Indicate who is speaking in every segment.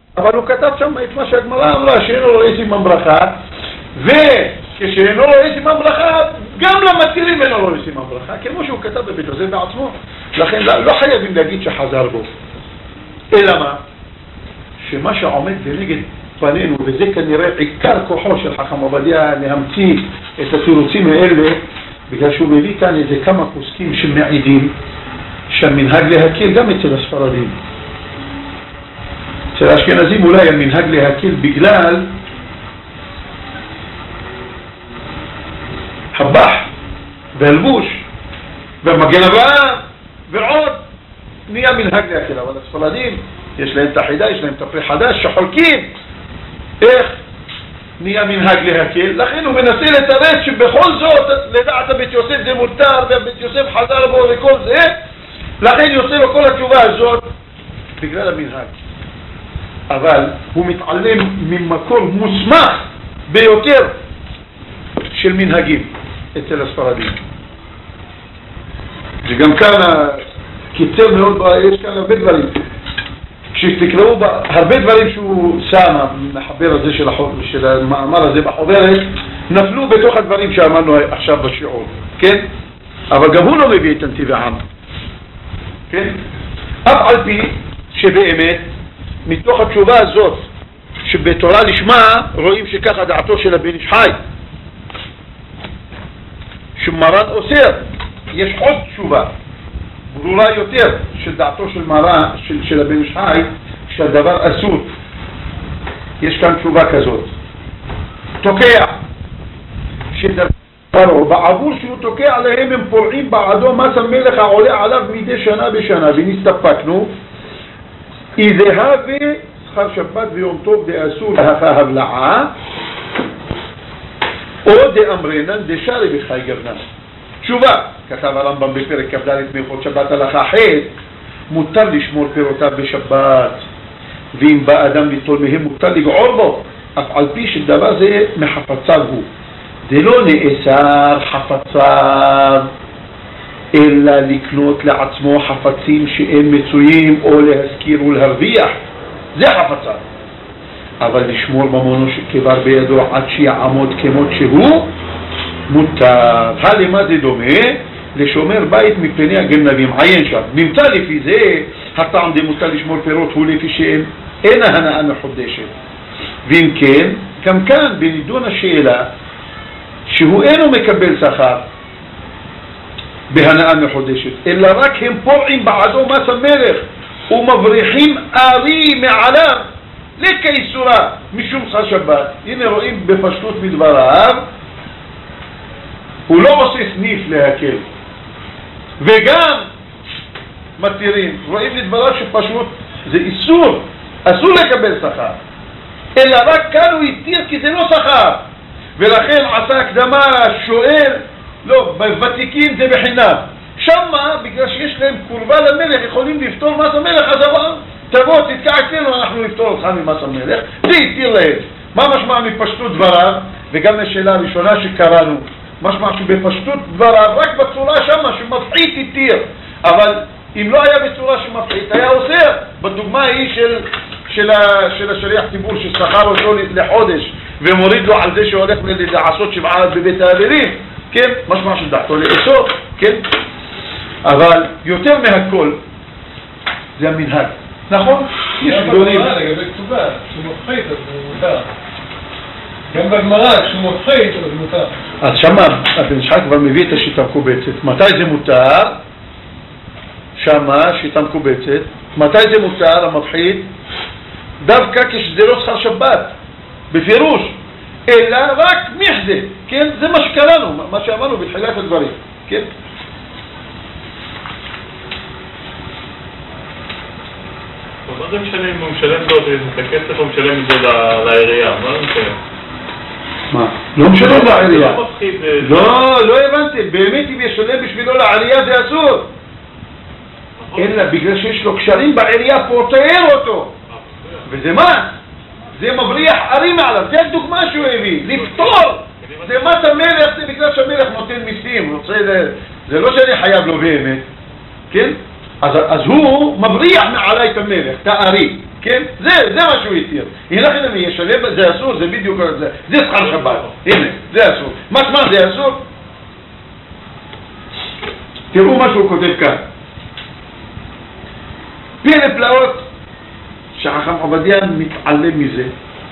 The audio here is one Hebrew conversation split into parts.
Speaker 1: אבל הוא כתב שם את מה שהגמרא אמרה, שאינו רואה סימן ברכה, וכשאינו רואה סימן ברכה, גם למתירים אינו רואה סימן ברכה, כמו שהוא כתב בבית יוסף בעצמו. לכן לא חייבים להגיד שחזר בו. אלא מה? שמה שעומד לנגד פנינו, וזה כנראה עיקר כוחו של חכם עובדיה להמציא את התירוצים האלה, בגלל שהוא מביא כאן איזה כמה פוסקים שמעידים שהמנהג להקל גם אצל הספרדים. אצל האשכנזים אולי המנהג להקל בגלל הבח והלבוש והמגן אברהם ועוד נהיה מנהג להקל. אבל הספרדים יש להם את החידה, יש להם את הפרי חדש שחולקים איך נהיה מנהג להקל. לכן הוא מנסה לתרץ שבכל זאת לדעת בית יוסף זה מותר ובית יוסף חזר בו וכל זה, לכן יוצא לו כל התשובה הזאת בגלל המנהג. אבל הוא מתעלם ממקור מוסמך ביותר של מנהגים אצל הספרדים. וגם כאן קיצר מאוד, יש כאן הרבה דברים. כשתקראו הרבה דברים שהוא שם, המחבר הזה של המאמר הזה בחוברת, נפלו בתוך הדברים שאמרנו עכשיו בשיעור, כן? אבל גם הוא לא מביא את נתיב העם, כן? אף על פי שבאמת, מתוך התשובה הזאת, שבתורה לשמה רואים שככה דעתו של הבן איש חי, שמרן אוסר, יש עוד תשובה ברורה יותר של דעתו של מרן, של הבן איש חי, שהדבר אסור. יש כאן תשובה כזאת. תוקע, שדבר בעבור שהוא תוקע עליהם הם פורעים בעדו מס המלך העולה עליו מדי שנה בשנה, ונסתפקנו איזה הווה שכר שבת ויום טוב דאסור להפה הבלעה או דאמרנן דשארי בחי גרנן. תשובה, כתב הרמב"ם בפרק כ"ד מהלכות שבת הלכה ח', מותר לשמור פירותיו בשבת, ואם בא אדם ליטול מהם מותר לגעור בו, אף על פי שדבר זה מחפציו הוא. זה לא נאסר חפציו, אלא לקנות לעצמו חפצים שהם מצויים או להזכיר ולהרוויח, זה חפציו. אבל לשמור ממונו שכבר בידו עד שיעמוד כמות שהוא, מותר. למה זה דומה? לשומר בית מפני הגנבים. עיין שם, נמצא לפי זה הטעם דמותר לשמור פירות הוא לפי שהם אין ההנאה מחודשת. ואם כן, גם כאן בנידון השאלה שהוא אינו מקבל שכר בהנאה מחודשת, אלא רק הם פורעים בעדו מס המלך ומבריחים ארי מעליו לקיסורה משום שכר שבת. הנה רואים בפשטות מדבריו, הוא לא עושה סניף להקל וגם מתירים. רואים לדבריו שפשוט זה איסור, אסור לקבל שכר, אלא רק כאן הוא התיר כי זה לא שכר, ולכן עשה הקדמה. שואל לא, בוותיקים זה בחינם, שמה בגלל שיש להם קורבה למלך יכולים לפתור מס המלך, אז תבוא תתקע אצלנו אנחנו נפתור אותך ממס המלך. זה התיר להם. מה משמע מפשטות דבריו? וגם השאלה הראשונה שקראנו, משמע שבפשטות דבריו רק בצורה שמה שמפחית התיר, אבל אם לא היה בצורה שמפחית היה אוסר. בדוגמה היא של השליח ציבור ששכר אותו לחודש ומוריד לו על זה שהולך לעשות שבעה בבית האבלים, כן? משמע שדעתו לאסור, כן? אבל יותר מהכל זה המנהג, נכון? יש גדולים.
Speaker 2: לגבי כתובה, כשהוא מפחית אז הוא מותר. גם בגמרא כשהוא מפחית אז מותר.
Speaker 1: אז שמה הבן איש חי כבר מביא את השיטה מקובצת. מתי זה מותר? שמה שיטה מקובצת. מתי זה מותר המפחית? דווקא כשזה לא שכר שבת בפירוש, אלא רק מחזה, כן? זה מה שקראנו, מה שאמרנו בתחילת הדברים, כן?
Speaker 3: מה זה משנה אם הוא משלם לו את הכסף או משלם את זה לעירייה? מה זה משנה?
Speaker 1: מה? לא משלם לעירייה. לא הבנתי, באמת אם ישלם בשבילו לעירייה זה אסור, אלא בגלל שיש לו קשרים בעירייה פותר אותו, וזה מה? זה מבריח ערים מעליו. זה הדוגמה שהוא הביא, לפתור. זה מס המלך, זה בגלל שהמלך נותן מיסים, זה לא שאני חייב לו באמת, כן? אז הוא מבריח מעלי את המלך, את הערי, כן? זה מה שהוא התיר. הנה לכם ישלם, זה אסור, זה בדיוק, זה שכר שבת. הנה, זה אסור. מה זה אסור? תראו מה שהוא כותב כאן. פלא פלאות שחכם עובדיה מתעלם מזה,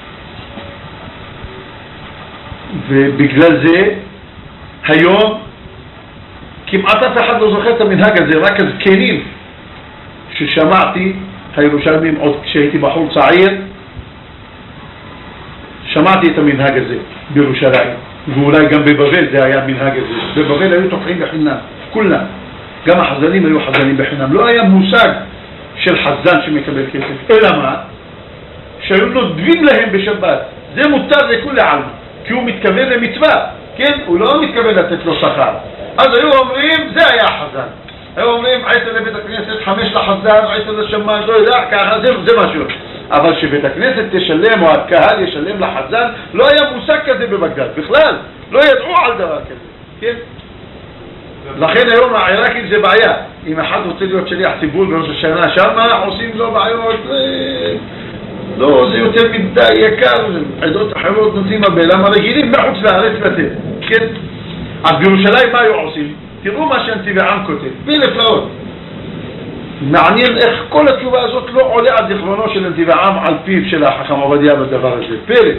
Speaker 1: ובגלל זה היום כמעט אף אחד לא זוכר את המנהג הזה, רק הזקנים ששמעתי, הירושלמים עוד כשהייתי בחור צעיר, שמעתי את המנהג הזה בירושלים, ואולי גם בבבל זה היה מנהג הזה. בבבל היו תוקעים בחינם, כולם, גם החזנים היו חזנים בחינם, לא היה מושג של חזן שמקבל כסף, אלא מה? שהיו נודבים להם בשבת, זה מותר לכולי עלמא, כי הוא מתכוון למצווה, כן? הוא לא מתכוון לתת לו שכר. אז היו אומרים, זה היה חזן. היו אומרים, 10 לבית הכנסת, 5 לחזן, 10 לשמן, לא יודע, ככה, זה משהו. אבל שבית הכנסת תשלם, או הקהל ישלם לחזן, לא היה מושג כזה בבגדד, בכלל. לא ידעו על דבר כזה, כן? לכן היום העיראקים זה בעיה. אם אחד רוצה להיות שליח ציבור בראש השנה, שמה עושים לו בעיות, לא, זה יותר מדי יקר, עדות אחרות נותנים הרבה, למה רגילים מחוץ לארץ לתת, כן? אז בירושלים מה היו עושים? תראו מה שהנתיב העם כותב, בלפלאות. מעניין איך כל התשובה הזאת לא עולה על זיכרונו של הנתיב העם על פיו של החכם עובדיה בדבר הזה. פלא.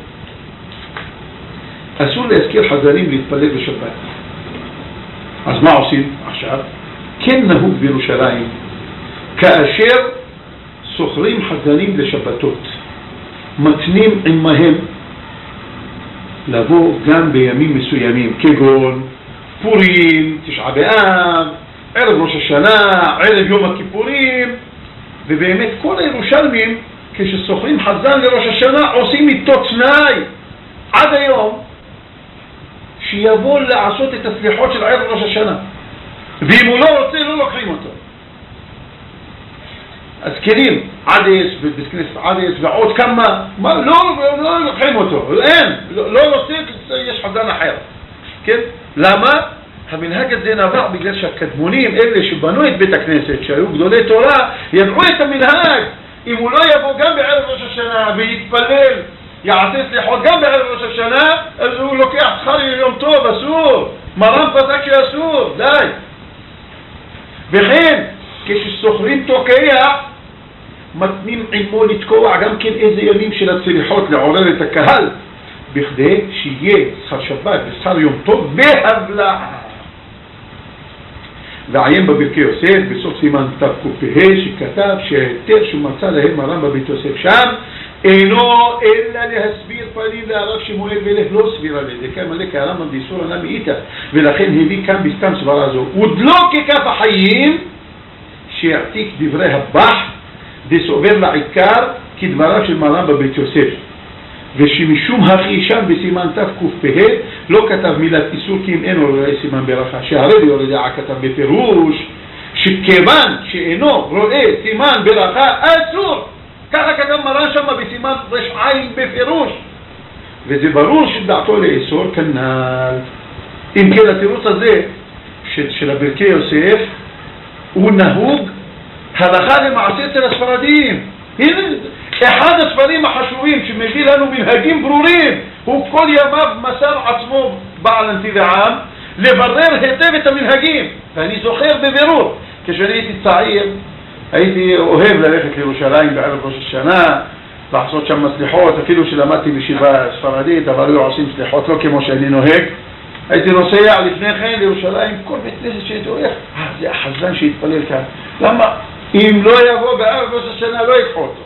Speaker 1: אסור להזכיר חזנים להתפלל בשבת. אז מה עושים עכשיו? כן נהוג בירושלים, כאשר סוחרים חזנים לשבתות, מתנים עמהם לבוא גם בימים מסוימים, כגון פורים, תשעה באב, ערב ראש השנה, ערב יום הכיפורים, ובאמת כל הירושלמים כשסוחרים חזן לראש השנה עושים איתו תנאי עד היום שיבוא לעשות את הסליחות של ערב ראש השנה, ואם הוא לא רוצה לא לוקחים אותו. אז כלים, עדס ובסכנסת עדס ועוד כמה, לא לוקחים אותו, אין, לא רוצה, יש חזן אחר, כן? למה? המנהג הזה נבע בגלל שהקדמונים, אלה שבנו את בית הכנסת, שהיו גדולי תורה, ידעו את המנהג. אם הוא לא יבוא גם בערב ראש השנה ויתפלל, יעשה סליחות גם בערב ראש השנה, אז הוא לוקח שכר יום טוב, אסור. מרם פסק שאסור, די. וכן, כשסוחרים תוקע, מתנים עמו לתקוע גם כן איזה ימים של הסליחות לעורר את הקהל, בכדי שיהיה שכר שבת ושכר יום טוב והבלעה. ועיין בברכי יוסף בסוף סימן תק"ה שכתב שההיתר שהוא מצא להם הר"ם בבית יוסף שם אינו אלא להסביר פנים להרב שמואל ולך לא סביר על ידי כמה לכה הר"ם באיסור הנא מאיתא, ולכן הביא כאן בסתם סברה זו ודלו ככף החיים שיעתיק דברי הבח דסובר לעיקר כדבריו של מר"ם בבית יוסף, ושמשום הכי שם בסימן תק"ה לא כתב מילת איסור כי אם אינו רואה סימן ברכה, שהרבי יורדיה כתב בפירוש שכיוון שאינו רואה סימן ברכה אסור, ככה כתב מרן שם בסימן רשעיים בפירוש, וזה ברור שדעתו לאסור כנ"ל. אם כן התירוץ הזה של הברכי יוסף הוא נהוג הלכה למעשה אצל הספרדים. הנה אחד הספרים החשובים שמביא לנו מנהגים ברורים, הוא כל ימיו מסר עצמו בעל הנתיב העם לברר היטב את המנהגים. ואני זוכר בבירור, כשאני הייתי צעיר הייתי אוהב ללכת לירושלים בערב ראש השנה לעשות שם סליחות, אפילו שלמדתי בישיבה ספרדית אבל היו עושים סליחות לא כמו שאני נוהג. הייתי נוסע לפני כן לירושלים, כל בית כנסת שהייתי הולך, זה החזן שהתפלל כאן, למה? אם לא יבוא בערב ראש השנה לא יקחו אותו.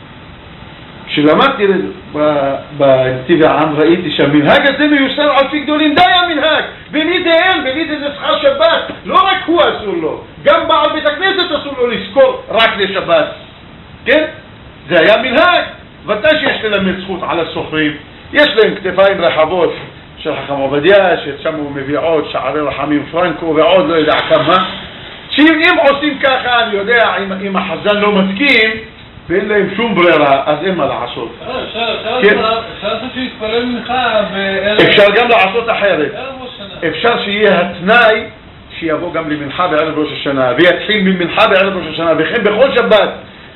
Speaker 1: כשלמדתי בנתיב העם ראיתי שהמנהג הזה מיוסר על פי גדולים, די המנהג, בלי זה שכר שבת, לא רק הוא אסור לו, גם בעל בית הכנסת אסור לו לזכור רק לשבת, כן? זה היה מנהג, ודאי שיש ללמד זכות על הסוחרים, יש להם כתפיים רחבות של חכם עובדיה, ששם הוא מביא עוד שערי רחמים פרנקו ועוד לא יודע כמה, שאם עושים ככה, אני יודע, אם החזן לא מסכים ואין להם שום ברירה, אז אין מה לעשות.
Speaker 2: אפשר לעשות שיתפלל מנחה
Speaker 1: אפשר גם לעשות אחרת. אפשר שיהיה התנאי שיבוא גם למנחה בערב ראש השנה, ויתחיל ממנחה בערב ראש השנה, וכן בכל שבת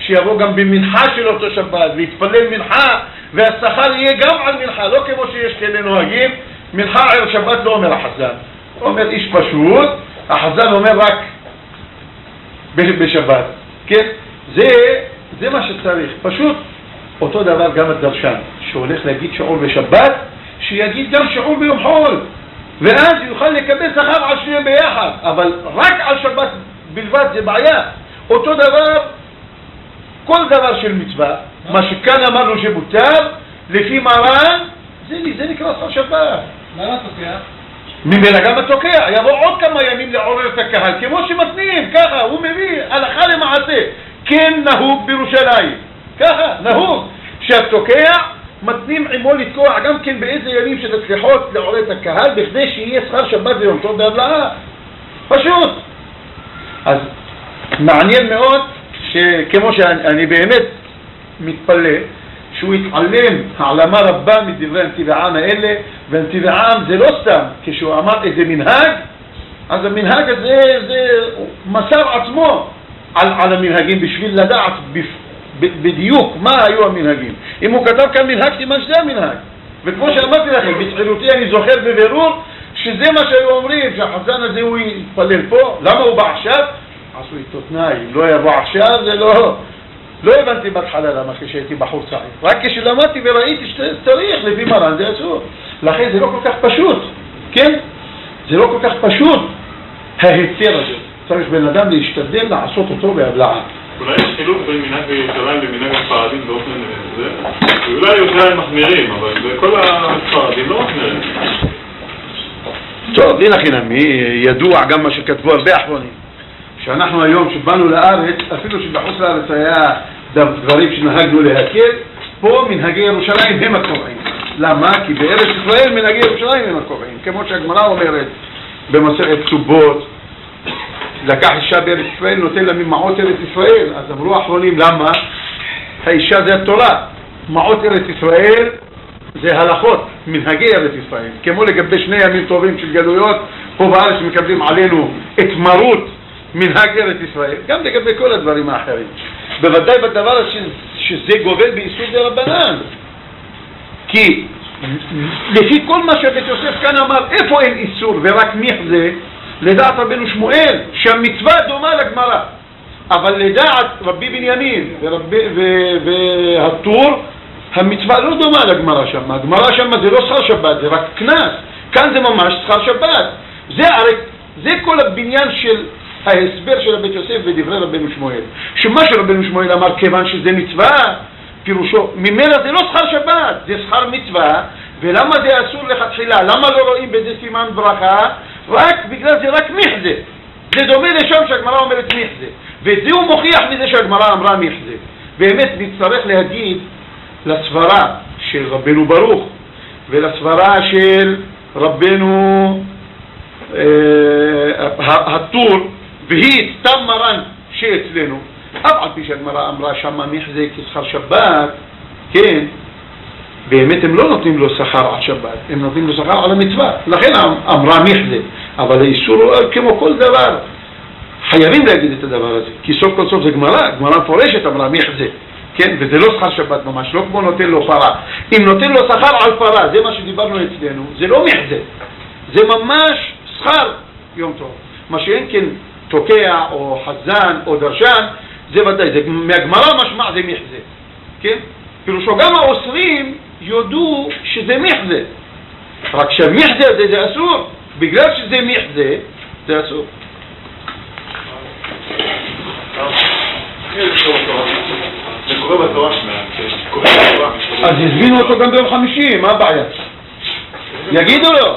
Speaker 1: שיבוא גם במנחה של אותו שבת, ויתפלל מנחה, והשכר יהיה גם על מנחה, לא כמו שיש כאלה נוהגים, מנחה ערב שבת לא אומר החזן, אומר איש פשוט, החזן אומר רק בשבת, כן? זה מה שצריך, פשוט אותו דבר גם הדרשן, שהולך להגיד שיעור בשבת, שיגיד גם שיעור ביום חול, ואז יוכל לקבל שכר על שניהם ביחד, אבל רק על שבת בלבד זה בעיה. אותו דבר, כל דבר של מצווה, מה שכאן אמרנו שבוטל, לפי מרן, זה נקרא שכר שבת.
Speaker 2: מה תוקע?
Speaker 1: ממילא גם התוקע, יבוא עוד כמה ימים לעורר את הקהל, כמו שמתנים, ככה, הוא מביא הלכה למעשה, כן נהוג בירושלים, ככה, נהוג, שהתוקע מתנים עמו לתקוע גם כן באיזה ימים של הצליחות לעורר את הקהל, בכדי שיהיה שכר שבת ויום טוב בהבלעה, פשוט. אז מעניין מאוד, שכמו שאני באמת מתפלא, שהוא התעלם העלמה רבה מדברי הנתיב העם האלה, והנתיב העם זה לא סתם, כשהוא אמר איזה מנהג, אז המנהג הזה זה מסר עצמו על המנהגים בשביל לדעת בדיוק מה היו המנהגים. אם הוא כתב כאן מנהג, סימן שזה המנהג. וכמו שאמרתי לכם, בצעירותי אני זוכר בבירור שזה מה שהיו אומרים, שהחזן הזה הוא יתפלל פה. למה הוא בא עכשיו? עשו איתו תנאי, אם לא יבוא עכשיו זה לא הבנתי בהתחלה למה כשהייתי בחור צעיר. רק כשלמדתי וראיתי שצריך לפי מרן זה אסור. לכן זה לא כל כך פשוט, כן? זה לא כל כך פשוט ההיתר הזה. צריך בן אדם להשתדל לעשות אותו בהבלעה.
Speaker 3: אולי יש חילוק בין מנהג בירושלים למנהג הספרדים באופן זה? ואולי ירושלים מחמירים, אבל בכל הספרדים לא מחמירים.
Speaker 1: טוב, דין החינמי, ידוע גם מה שכתבו הרבה אחרונים. שאנחנו היום שבאנו לארץ, אפילו שבחוץ לארץ היה דברים שנהגנו להקל, פה מנהגי ירושלים הם הקובעים. למה? כי בארץ ישראל מנהגי ירושלים הם הקובעים. כמו שהגמרא אומרת במסכת כתובות, לקח אישה בארץ ישראל, נותן לה ממעות ארץ ישראל. אז אמרו האחרונים, למה? האישה זה התורה, מעות ארץ ישראל זה הלכות, מנהגי ארץ ישראל. כמו לגבי שני ימים טובים של גלויות, פה בארץ מקבלים עלינו את מרות מנהג ארץ ישראל, גם לגבי כל הדברים האחרים. בוודאי בדבר שזה גובל באיסור דרבנן. כי לפי כל מה שבית יוסף כאן אמר, איפה אין איסור ורק מחזה, לדעת רבנו שמואל, שהמצווה דומה לגמרא. אבל לדעת רבי בנימין והטור, המצווה לא דומה לגמרא שם. הגמרא שם זה לא שכר שבת, זה רק כנס. כאן זה ממש שכר שבת. זה כל הבניין של ההסבר של בית יוסף ודברי רבנו שמואל. שמה שרבנו שמואל אמר, כיוון שזה מצווה, פירושו, ממילא זה לא שכר שבת, זה שכר מצווה, ולמה זה אסור לכתחילה? למה לא רואים בזה סימן ברכה? רק בגלל זה רק מחזה. זה דומה לשם שהגמרא אומרת מחזה. וזה הוא מוכיח מזה שהגמרא אמרה מחזה. באמת נצטרך להגיד לסברה של רבנו ברוך, ולסברה של רבנו הטור, והיא סתם מרן שאצלנו, אף על פי שהגמרא אמרה שמה מחזה כשכר שבת, כן, באמת הם לא נותנים לו שכר על שבת, הם נותנים לו שכר על המצווה, לכן אמרה מחזה. אבל האיסור הוא כמו כל דבר, חייבים להגיד את הדבר הזה, כי סוף כל סוף זה גמרא מפורשת אמרה מחזה, כן, וזה לא שכר שבת ממש, לא כמו נותן לו פרה. אם נותן לו שכר על פרה, זה מה שדיברנו אצלנו, זה לא מחזה, זה ממש שכר יום טוב. מה שאין כן תוקע או חזן או דרשן, זה ודאי, זה מהגמרא משמע זה מחזה, כן? פירושו גם האוסרים יודו שזה מחזה, רק שהמחזה הזה זה אסור, בגלל שזה מחזה זה אסור.
Speaker 3: זה קורה בתורה שלנו.
Speaker 1: אז יזמינו אותו גם ביום חמישי, מה הבעיה? יגידו לו.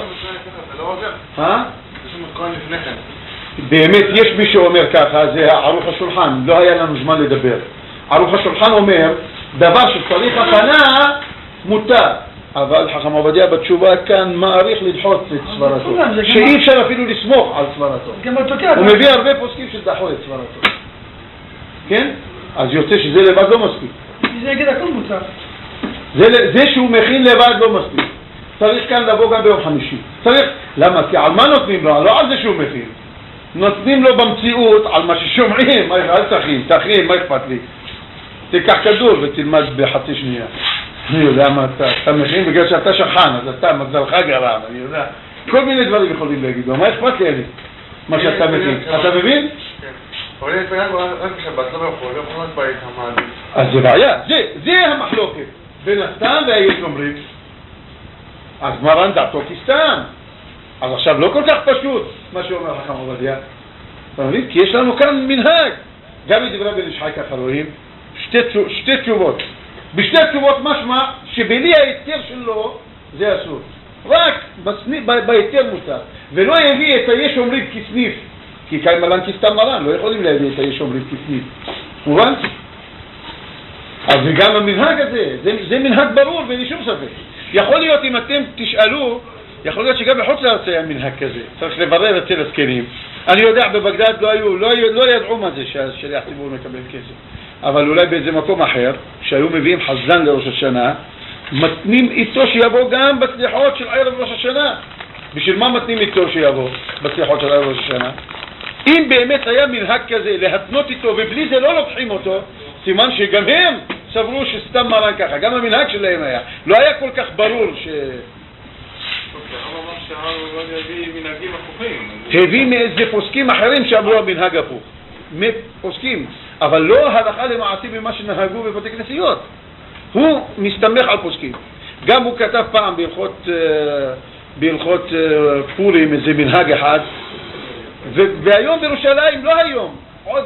Speaker 1: באמת יש מי שאומר ככה, זה ערוך השולחן, לא היה לנו זמן לדבר. ערוך השולחן אומר, דבר שצריך הכנה מותר, אבל חכם עובדיה בתשובה כאן מעריך לדחות את סברתו, שאי אפשר אפילו לסמוך על סברתו. הוא מביא הרבה פוסקים שדחו את סברתו, כן? אז יוצא שזה לבד לא מספיק.
Speaker 2: זה יגיד הכל מותר.
Speaker 1: זה שהוא מכין לבד לא מספיק, צריך כאן לבוא גם ביום חמישי. צריך, למה? כי על מה נותנים לו? לא על זה שהוא מכין, נותנים לו במציאות על מה ששומעים. אל תכין, מה אכפת לי? תיקח כדור ותלמד בחצי שנייה. אני יודע מה אתה מכין בגלל שאתה שכחן, אז אתה מזלך גרם, אני יודע. כל מיני דברים יכולים להגיד, מה אכפת לי אלה? מה שאתה מכין. אתה מבין?
Speaker 3: כן. אבל אני פגעת רק בשבת, לא יכול להיות בית המעדיף.
Speaker 1: אז זה בעיה, זה המחלוקת. בין הסתם והיש אומרים. אז מרן דעתו כסתם. אז עכשיו לא כל כך פשוט מה שאומר חכם עובדיה. אתה מבין? כי יש לנו כאן מנהג. גם מדברי בן איש חי ככה רואים שתי תשובות. בשתי תשובות משמע שבלי ההיתר שלו זה אסור. רק בהיתר מותר. ולא יביא את היש אומרים כסניף. כי כאן מלן כסתם מרן, לא יכולים להביא את היש אומרים כסניף. מובן? אז וגם המנהג הזה, זה מנהג ברור ואין שום ספק. יכול להיות אם אתם תשאלו, יכול להיות שגם בחוץ לארץ היה מנהג כזה. צריך לברר אצל הזקנים. אני יודע בבגדד לא ידעו מה זה ששליח ציבור מקבל כסף. אבל אולי באיזה מקום אחר, שהיו מביאים חזן לראש השנה, מתנים איתו שיבוא גם בסליחות של ערב ראש השנה. בשביל מה מתנים איתו שיבוא בסליחות של ערב ראש השנה? אם באמת היה מנהג כזה להתנות איתו ובלי זה לא לוקחים אותו, סימן שגם הם סברו שסתם מרן ככה, גם המנהג שלהם היה. לא היה כל כך ברור ש...
Speaker 3: הרב אמר שהרב לא יביא מנהגים הפוכים.
Speaker 1: הביא מאיזה פוסקים אחרים שאמרו המנהג הפוך. פוסקים, אבל לא הלכה למעשי במה שנהגו בבתי כנסיות. הוא מסתמך על פוסקים. גם הוא כתב פעם בהלכות פורים איזה מנהג אחד, והיום בירושלים, לא היום, עוד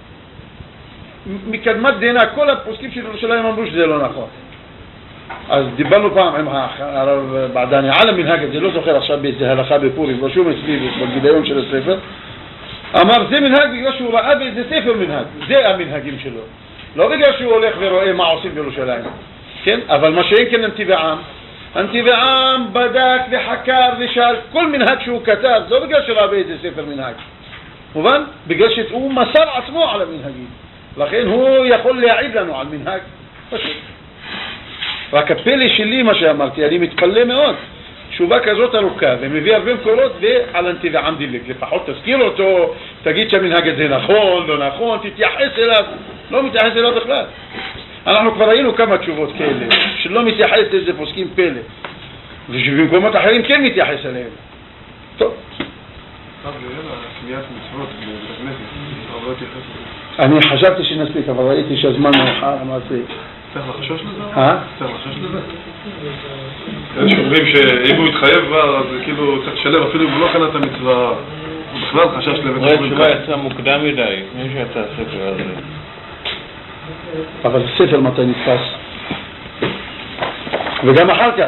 Speaker 1: מקדמת דינה, כל הפוסקים של ירושלים אמרו שזה לא נכון. אז דיברנו פעם עם הרב בעדני על המנהג הזה, לא זוכר עכשיו באיזה הלכה בפורים, רשום אצלי בגיליון של הספר, אמר זה מנהג בגלל שהוא ראה באיזה ספר מנהג, זה המנהגים שלו, לא בגלל שהוא הולך ורואה מה עושים בירושלים, כן? אבל מה שאין כן הנתיב העם בדק וחקר ושאל כל מנהג שהוא כתב, זה לא בגלל שראה באיזה ספר מנהג, מובן? בגלל שהוא מסר עצמו על המנהגים, לכן הוא יכול להעיד לנו על מנהג פשוט. רק הפלא שלי מה שאמרתי, אני מתפלא מאוד, תשובה כזאת ארוכה ומביא הרבה מקורות ועל הנתיב העם דילג, לפחות תזכיר אותו, תגיד שהמנהג הזה נכון, לא נכון, תתייחס אליו, לא מתייחס אליו בכלל. אנחנו כבר ראינו כמה תשובות כאלה, שלא מתייחס לאיזה פוסקים פלא, ובמקומות אחרים כן מתייחס אליהם. טוב. אני חשבתי שנספיק, אבל ראיתי שהזמן מאוחר, אמרתי.
Speaker 3: צריך לחשוש לזה?
Speaker 1: צריך
Speaker 3: לחשוש לזה? יש אומרים שאם הוא יתחייב כבר, אז כאילו צריך לשלם, אפילו אם הוא לא קנה את המצווה, הוא בכלל חשש לבית
Speaker 4: אומרים. התשובה יצא מוקדם מדי, מי שיצא הספר הזה.
Speaker 1: אבל ספר מתי נתפס? וגם אחר כך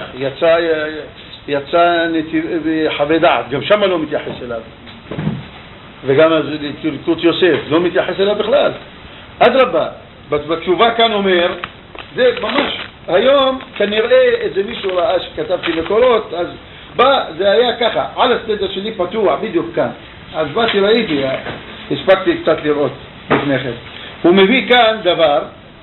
Speaker 1: יצא חוות דעת, גם שם לא מתייחס אליו. וגם ליקוט יוסף לא מתייחס אליו בכלל. אדרבה, בתשובה כאן אומר, זה ממש, היום כנראה איזה מישהו ראה שכתבתי מקורות, אז בא, זה היה ככה, על הסדר שלי פתוח, בדיוק כאן. אז באתי, ראיתי, הספקתי קצת לראות לפני כן. הוא מביא כאן דבר,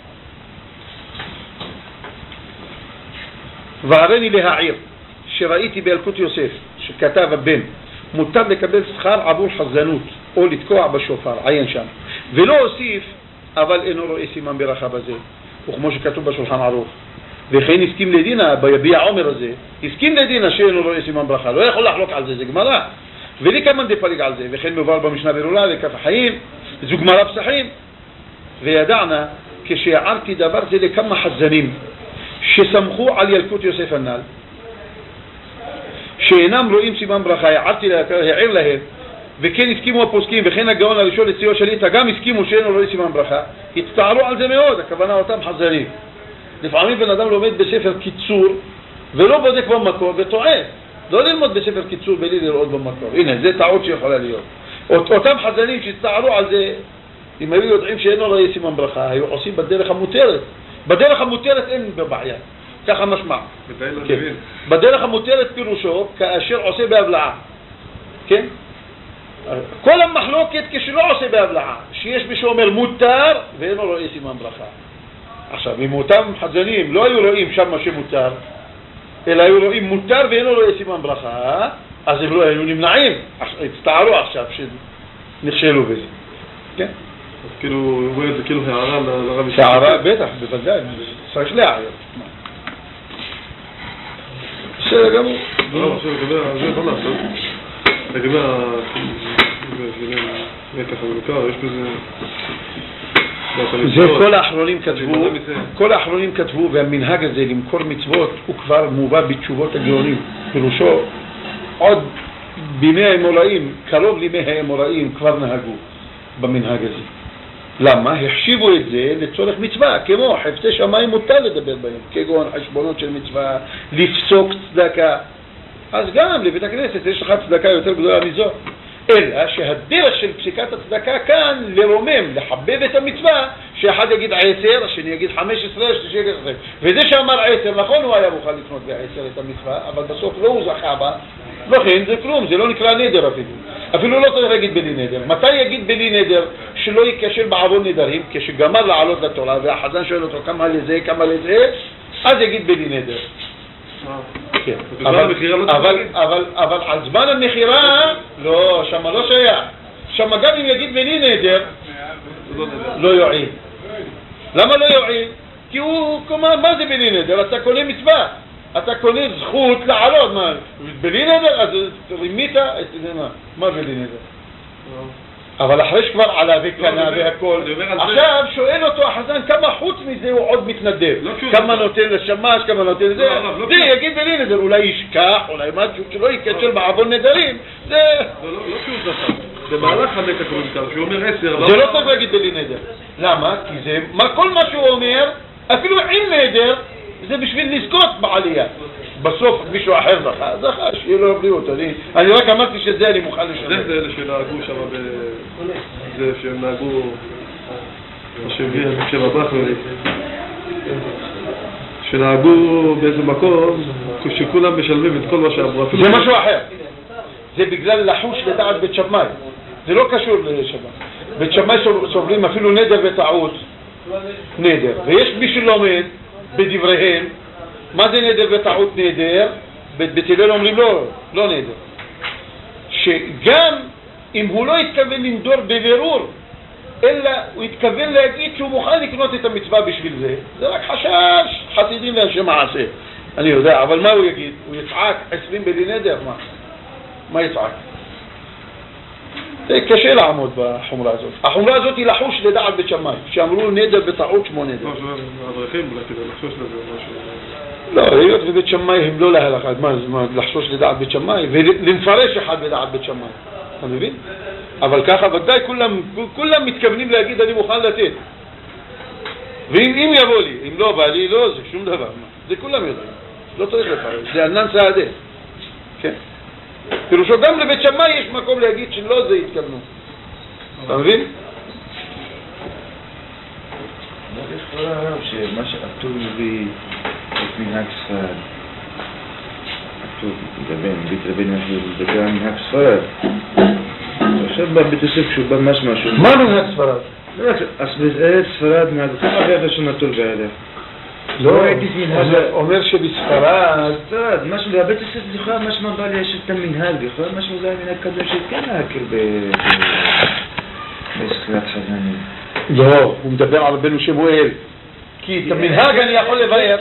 Speaker 1: והרני להעיר, שראיתי באלקוט יוסף, שכתב הבן, מותר לקבל שכר עבור חזנות, או לתקוע בשופר, עיין שם. ולא הוסיף, אבל אינו רואה סימן ברכה בזה, וכמו שכתוב בשולחן ערוך. וכן הסכים לדינה, ביביע עומר הזה, הסכים לדינה שאינו רואה סימן ברכה, לא יכול לחלוק על זה, זה גמרא. ולי כמה דפליג על זה, וכן מבואר במשנה ברורה, וכף החיים, זו גמרא פסחים. וידענה, כשהערתי דבר זה לכמה חזנים, שסמכו על ילקוט יוסף הנ"ל, שאינם רואים סימן ברכה, העיר להם, וכן הסכימו הפוסקים, וכן הגאון הראשון לציון שליטה, גם הסכימו שאינו רואה סימן ברכה, הצטערו על זה מאוד, הכוונה אותם חזנים. לפעמים בן אדם לומד בספר קיצור, ולא בודק במקור, וטועה. לא ללמוד בספר קיצור בלי לראות במקור. הנה, זה טעות שיכולה להיות. אותם חזנים שהצטערו על זה, אם היו יודעים שאינו רואה סימן ברכה, היו עושים בדרך המותרת. בדרך המותרת אין בבעיה. ככה משמע. כן. בדרך המותרת פירושו, כאשר עושה בהבלעה. כן? כל המחלוקת כשלא עושה בהבלעה, שיש מי שאומר מותר ואינו רואה סימן ברכה. עכשיו, אם אותם חזנים לא היו רואים שם מה שמותר, אלא היו רואים מותר ואינו רואה סימן ברכה, אז הם לא היו נמנעים, הצטערו עכשיו שנכשלו בזה. כן?
Speaker 2: כאילו, הוא רואה את זה כאילו הערה לרב ישמעאל.
Speaker 1: הערה, בטח, בוודאי, צריך להעיר. בסדר גמור.
Speaker 2: לא, עכשיו לגבי זה, בוא נעשות. לגבי ככה מנוכר, יש בזה...
Speaker 1: זה כל האחרונים כתבו, והמנהג הזה למכור מצוות הוא כבר מובא בתשובות הגאונים. פירושו, עוד בימי האמוראים, קרוב לימי האמוראים כבר נהגו במנהג הזה. למה? החשיבו את זה לצורך מצווה, כמו חפצי שמיים מותר לדבר בהם, כגון חשבונות של מצווה, לפסוק צדקה. אז גם לבית הכנסת יש לך צדקה יותר גדולה מזו. אלא שהדרך של פסיקת הצדקה כאן לרומם, לחבב את המצווה, שאחד יגיד 10, השני יגיד 15, השני יגיד 10. וזה שאמר 10, נכון הוא היה מוכן לקנות ב10 את המצווה, אבל בסוף לא הוא זכה בה, לכן זה כלום, זה לא נקרא נדר אפילו. אפילו לא צריך להגיד בלי נדר. מתי יגיד בלי נדר שלא ייכשל בעוון נדרים? כשגמר לעלות לתורה והחזן שואל אותו כמה לזה, כמה לזה, אז יגיד בלי נדר. כן. אבל על זמן המחירה לא, שם לא שייך. שם גם אם יגיד בלי נדר לא יועיל. למה לא יועיל? כי הוא, מה זה בלי נדר? אתה קונה מצווה, אתה קונה זכות לעלות. בלי נדר? אז רימית את זה. מה בלי נדר? אבל אחרי שכבר עלה וקנה והכל, עכשיו שואל אותו החזן כמה חוץ מזה הוא עוד מתנדב, כמה נותן לשמש, כמה נותן לזה, זה יגיד בלי נדר, אולי ישכח, אולי משהו שלא יקצ'ל בעוון נדרים, זה
Speaker 2: לא שהוא זכה, במהלך חלק הקוראים שהוא אומר 10,
Speaker 1: זה לא צריך להגיד בלי נדר. למה? כי זה, כל מה שהוא אומר, אפילו עם נדר, זה בשביל לזכות בעלייה. בסוף מישהו אחר זכה, שיהיה לו בריאות. אני רק אמרתי שזה אני מוכן לשלם.
Speaker 2: זה אלה שנהגו שם זה שהם נהגו מה שהביא המקשב הבח שנהגו באיזה מקום שכולם משלמים את כל מה שעברו.
Speaker 1: זה משהו אחר. זה בגלל לחוש לדעת בית שמאי. זה לא קשור לשבת. בית שמאי סובלים אפילו נדר וטעות. נדר. ויש מי שלומד בדבריהם מה זה נדר וטעות נדר? בית הלל אומרים לא נדר. שגם אם הוא לא התכוון לנדור בבירור, אלא הוא התכוון להגיד שהוא מוכן לקנות את המצווה בשביל זה, זה רק חשש, חסידים לאנשי מעשה. אני יודע, אבל מה הוא יגיד? הוא יצעק 20 בלי נדר? מה יצעק? זה קשה לעמוד בחומרה הזאת. החומרה הזאת היא לחוש לדעת בית שמאי, שאמרו נדר בטעות שמו נדר.
Speaker 2: אברכים אולי כדי לחשוש לזה משהו.
Speaker 1: לא, היות ובית שמאי הם לא להלכה, מה, לחשוש לדעת בית שמאי, ולמפרש אחד לדעת בית שמאי, אתה מבין? אבל ככה ודאי כולם מתכוונים להגיד אני מוכן לתת. ואם יבוא לי, אם לא בא לי, לא, זה שום דבר, זה כולם יודעים, לא צריך לפרש, זה ענן סעדה, כן? פירושו גם לבית שמאי יש מקום להגיד שלא זה התכוונו, אתה מבין?
Speaker 5: יש כל הרב שמה שאטור מביא את מנהג ספרד, אטור בית רבנו מדבר על מנהג ספרד, עכשיו בבית הספר כשהוא בא משהו
Speaker 1: מה מנהג ספרד?
Speaker 5: אז בארץ ספרד מנהג כמה גדול שנטור בערך
Speaker 1: לא, זה אומר שבספרד
Speaker 5: משהו בבית הספר זוכר משהו בא ליישב את המנהג, זוכר משהו זה המנהג קדוש שכן להכיר בסכלת חזנים.
Speaker 1: לא, הוא מדבר על רבנו שמואל. כי את המנהג אני יכול לבאר,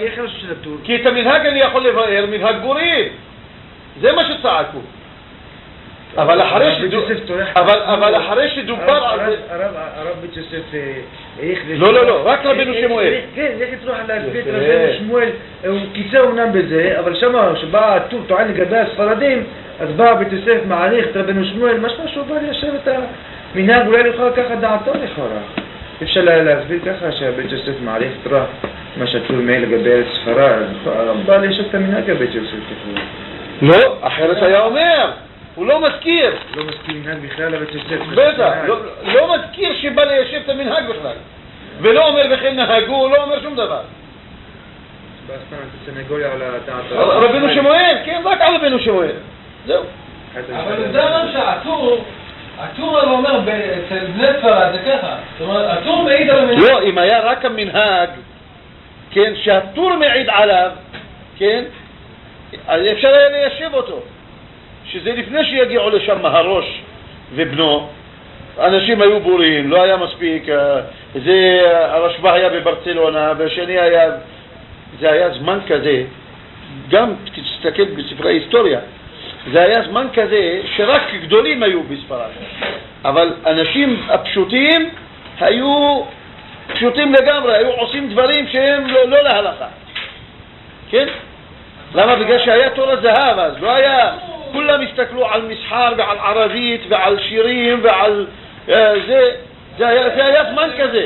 Speaker 1: מנהג גורים. זה מה שצעקו. אבל אחרי שדובר על זה...
Speaker 5: הרב בית יוסף...
Speaker 1: לא, רק רבנו שמואל.
Speaker 5: כן, איך תרוح להסביר את רבנו שמואל, הוא כיסה אומנם בזה, אבל שם שבא הטור טוען לגבי הספרדים, אז בא בית יוסף מעריך את רבנו שמואל, משמע שהוא בא ליישב את המנהג, אולי לכאורה ככה דעתו לכאורה. אפשר להסביר ככה שהבית יוסף מעריך תראה מה שהטור מעיל לגבי ארץ ספרד, בא ליישב את המנהג הבית יוסף ככה.
Speaker 1: לא, אחרת היה אומר. הוא לא מזכיר.
Speaker 5: לא מזכיר מנהג בכלל לבית יוסף.
Speaker 1: בטח, לא מזכיר שבא ליישב את המנהג בכלל. ולא אומר בכלל נהגו, הוא לא אומר שום דבר.
Speaker 5: בסתם את הסנגוריה על הדעת.
Speaker 1: רבנו שמואל, כן, רק על רבנו שמואל. זהו.
Speaker 2: אבל זה אומר שהטור אומר אצל בני ספרד זה ככה. זאת אומרת, הטור מעיד על המנהג.
Speaker 1: לא, אם היה רק המנהג, כן, שהטור מעיד עליו, כן, אז אפשר היה ליישב אותו. שזה לפני שיגיעו לשם הראש ובנו, אנשים היו בורים, לא היה מספיק, זה הרשב"א היה בברצלונה, והשני היה, זה היה זמן כזה, גם תסתכל בספרי ההיסטוריה, זה היה זמן כזה שרק גדולים היו בספרד, אבל אנשים הפשוטים היו פשוטים לגמרי, היו עושים דברים שהם לא להלכה, כן? למה? בגלל שהיה תור הזהב, אז לא היה, כולם הסתכלו על מסחר ועל ערבית ועל שירים ועל זה היה זמן כזה.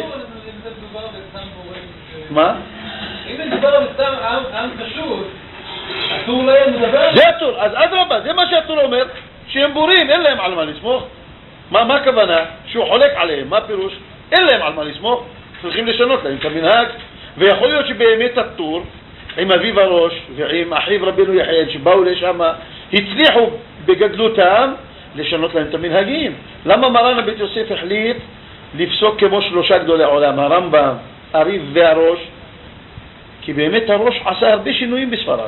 Speaker 1: מה?
Speaker 2: אם מדובר על סתם עם פשוט, אסור להם לדבר?
Speaker 1: זה התור, אז אדרבה, זה מה שהתור אומר, שהם בורים, אין להם על מה לסמוך. מה הכוונה? שהוא חולק עליהם, מה פירוש? אין להם על מה לסמוך, צריכים לשנות להם את המנהג, ויכול להיות שבאמת התור, עם אביו הראש ועם אחיו רבינו יחיאל שבאו לשם, הצליחו בגדלותם לשנות להם את המנהגים. למה מרן הבית יוסף החליט לפסוק כמו שלושה גדולי עולם, הרמב"ם, הרי"ף והראש? כי באמת הראש עשה הרבה שינויים בספרד,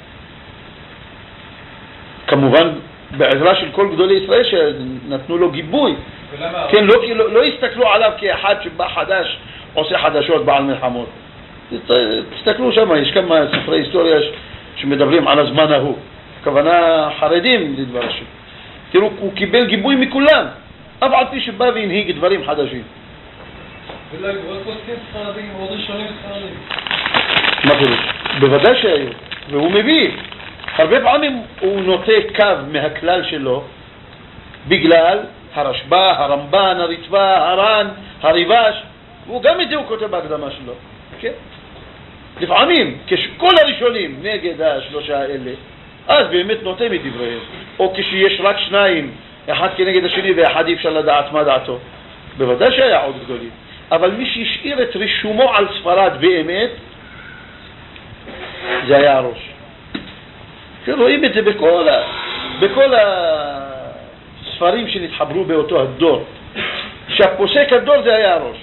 Speaker 1: כמובן בעזרה של כל גדולי ישראל שנתנו לו גיבוי. כן, לא הסתכלו עליו כאחד שבא חדש עושה חדשות בעל מלחמות. תסתכלו שם, יש כמה ספרי היסטוריה שמדברים על הזמן ההוא, הכוונה חרדים לדבר השם. תראו, הוא קיבל גיבוי מכולם, אף על פי שבא והנהיג דברים חדשים.
Speaker 2: ולא עוד פוסקים ספרדים, עוד ראשונים ספרדים.
Speaker 1: מה פירוש? בוודאי שהיו, והוא מביא. הרבה פעמים הוא נוטה קו מהכלל שלו, בגלל הרשב"א, הרמב"ן, הרצב"א, הר"ן, הריב"ש, והוא גם את זה הוא כותב בהקדמה שלו. כן? לפעמים, כשכל הראשונים נגד השלושה האלה, אז באמת נוטה מדבריהם. או כשיש רק שניים, אחד כנגד השני ואחד אי אפשר לדעת מה דעתו. בוודאי שהיה עוד גדולים. אבל מי שהשאיר את רישומו על ספרד באמת, זה היה הראש. רואים את זה בכל הספרים שנתחברו באותו הדור. שהפוסק הדור זה היה הראש.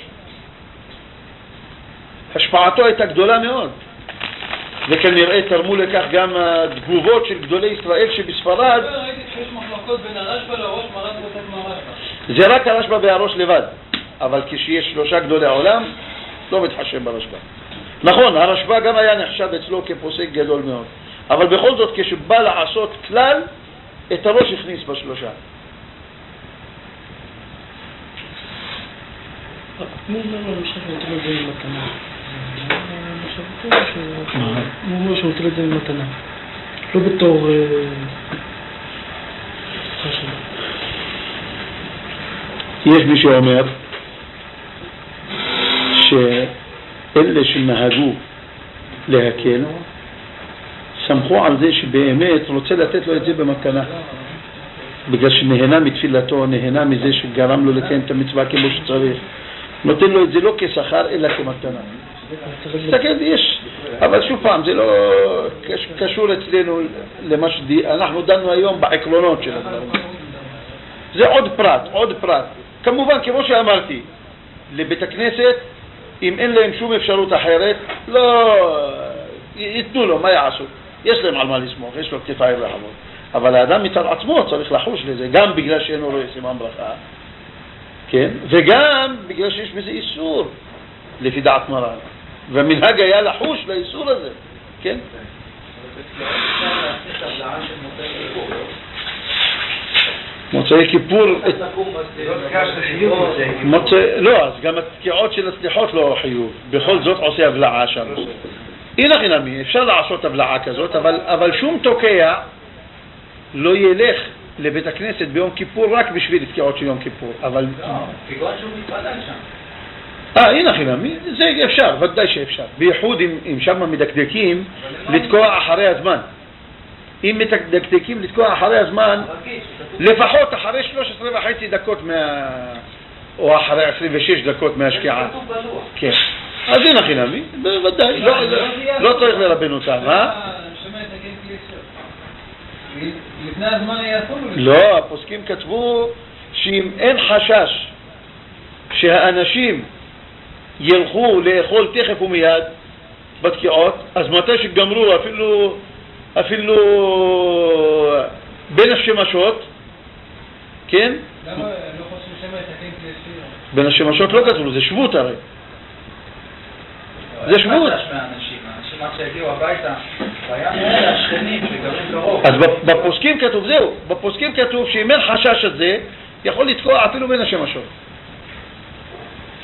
Speaker 1: השפעתו הייתה גדולה מאוד. וכנראה תרמו לכך גם התגובות של גדולי ישראל שבספרד.
Speaker 2: ראיתי שיש מחלוקות בין הרשב"א לראש, מרן כותב מהרשב"א.
Speaker 1: זה רק הרשב"א והראש לבד. אבל כשיש שלושה גדולי העולם, לא מתחשב ברשב"א. נכון, הרשב"א גם היה נחשב אצלו כפוסק גדול מאוד. אבל בכל זאת, כשבא לעשות כלל, את הראש הכניס בשלושה.
Speaker 6: מי אומר לו משהו נותן את זה במתנה? הוא אומר שהוא נותן את זה במתנה. לא בתור...
Speaker 1: יש מי שאומר שאלה שנהגו להקל סמכו על זה שבאמת רוצה לתת לו את זה במתנה, בגלל שנהנה מתפילתו, נהנה מזה שגרם לו לקיים את המצווה כמו שצריך, נותן לו את זה לא כשכר אלא כמתנה. תסתכל, יש, אבל שוב פעם, זה לא קשור אצלנו למה אנחנו דנו היום בעקרונות של הדברים. זה עוד פרט. כמובן, כמו שאמרתי, לבית הכנסת, אם אין להם שום אפשרות אחרת, לא ייתנו לו, מה יעשו? יש להם על מה לסמוך, יש לו כתפיים רחבות. אבל האדם מצד עצמו צריך לחוש לזה, גם בגלל שאינו רואה סימן ברכה, כן? וגם בגלל שיש בזה איסור, לפי דעת מרן. והמנהג היה לחוש לאיסור הזה, כן? מוצאי כיפור, לא, אז גם התקיעות של הסליחות לא חיוב, בכל זאת עושה הבלעה שם. הנה חינמי, אפשר לעשות הבלעה כזאת, אבל שום תוקע לא ילך לבית הכנסת ביום כיפור רק בשביל תקיעות של יום כיפור. אבל...
Speaker 2: כגון שהוא מתפלל שם.
Speaker 1: הנה חינמי, זה אפשר, ודאי שאפשר. בייחוד אם שם מדקדקים לתקוע אחרי הזמן. אם מדקדקים לתקוע אחרי הזמן, לפחות אחרי 13.5 דקות או אחרי 26 דקות מהשקיעה. כן. אז הנה חינמי, בוודאי, לא צריך לרבן אותם,
Speaker 2: לפני הזמן היה אסור?
Speaker 1: לא, הפוסקים כתבו שאם אין חשש שהאנשים ילכו לאכול תכף ומיד בתקיעות, אז מתי שגמרו אפילו בין השמשות, כן?
Speaker 2: למה לא חושבים שמה יתקן כנסיות?
Speaker 1: בין השמשות לא כתוב, זה שבות הרי. זה שבות.
Speaker 5: האנשים עד שהגיעו הביתה, והיה מאלה השכנים שגרים קרוב.
Speaker 1: אז בפוסקים כתוב, זהו, בפוסקים כתוב שאם אין חשש הזה, יכול לתקוע אפילו בין השמשות.